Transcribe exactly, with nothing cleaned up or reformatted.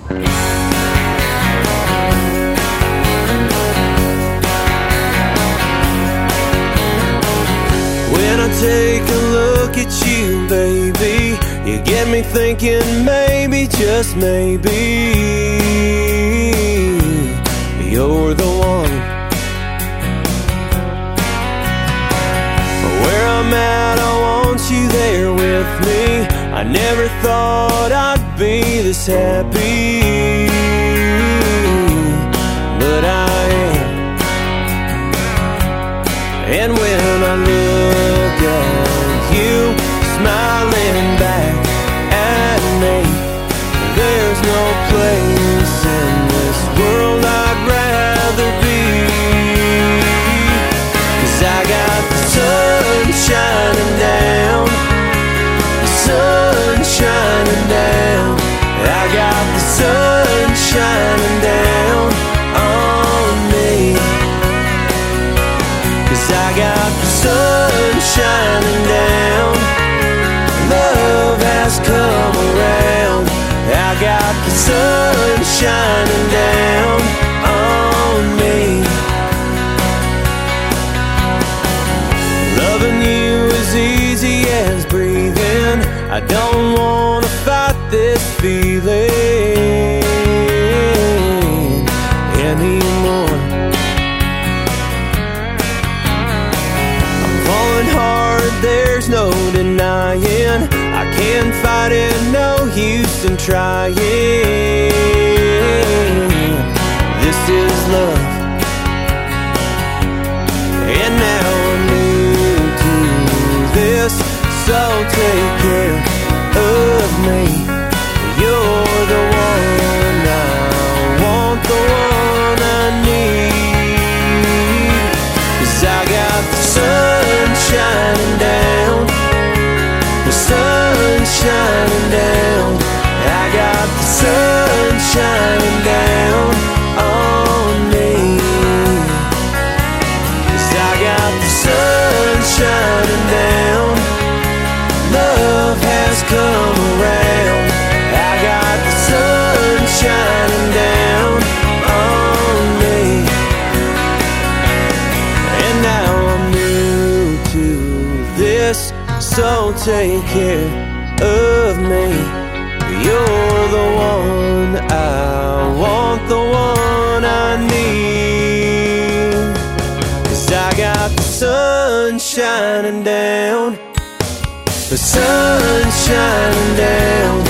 When I take a look at you, baby, you get me thinking maybe, just maybe, you're the one. Where I'm at, I want you there with me. I never thought I'd be this happy, but I am. And when I look at you smiling back at me, there's no place in this world I'd rather be. 'Cause I got the sun shining down, the sun shining down. I got the sun shining down on me. 'Cause I got the sun shining down, love has come around. I got the sun shining down on me. Loving you is easy as breathing. I don't wanna fight this feeling anymore. I'm falling hard, there's no denying. I can't fight it, no use in trying. This is love, and now I'm new to this, so take care of me. You're the one I want, the one I need. 'Cause I got the sun shining down, the sun shining down. I got the sun shining down on me. 'Cause I got the sun shining down, love has come around. I got the sun shining down on me. And now I'm new to this, so take care of me. You're the one I want, the one I need. 'Cause I got the sun shining down, the sun shining down.